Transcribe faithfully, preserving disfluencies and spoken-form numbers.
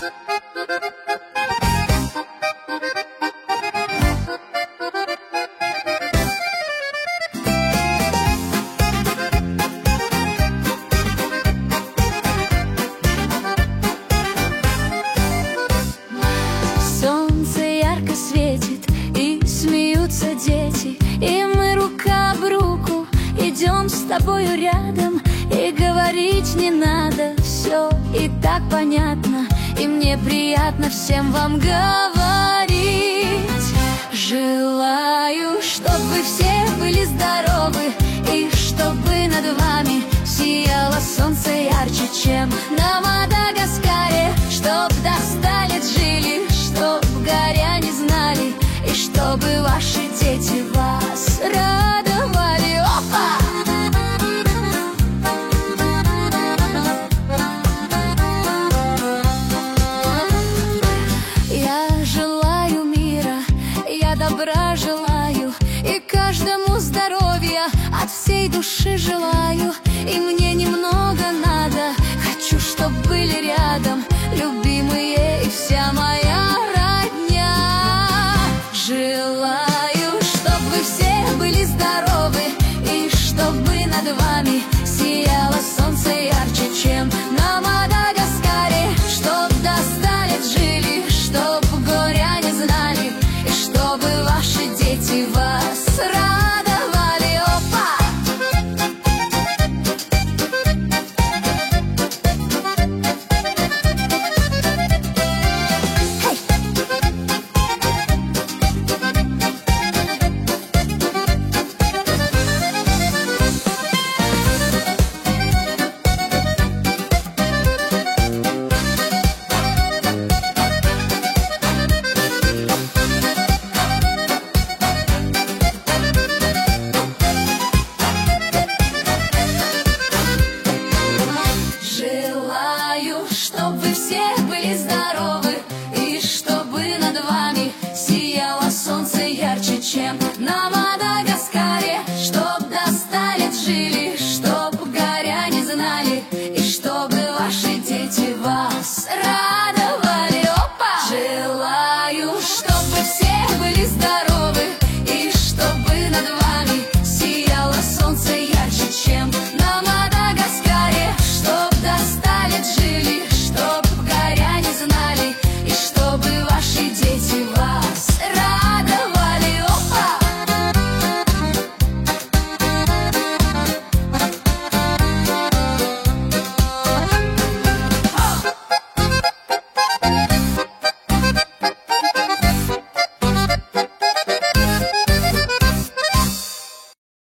Солнце ярко светит, и смеются дети, и мы рука об руку идем с тобою рядом. И говорить не надо, все и так понятно, и мне приятно всем вам говорить. Желаю, чтобы вы все были здоровы, и чтобы над вами сияло солнце ярче, чем на Мадагаскаре. Чтоб до ста лет жили, чтоб горя не знали, и чтобы ваши дети вас радовали. Опа! Я желаю мира, я добра желаю, и каждому здоровья от всей души желаю. И мне немного надо, хочу, чтоб были рядом любимые и вся моя родня. Желаю, чтоб вы все были здоровы, и чтобы над вами сияло солнце ярче, чем на Мадагаскаре. Чтоб до ста лет жили, чтоб горя не знали, и чтобы ваши дети вас радовали. Опа! Желаю, чтоб вы все были здоровы,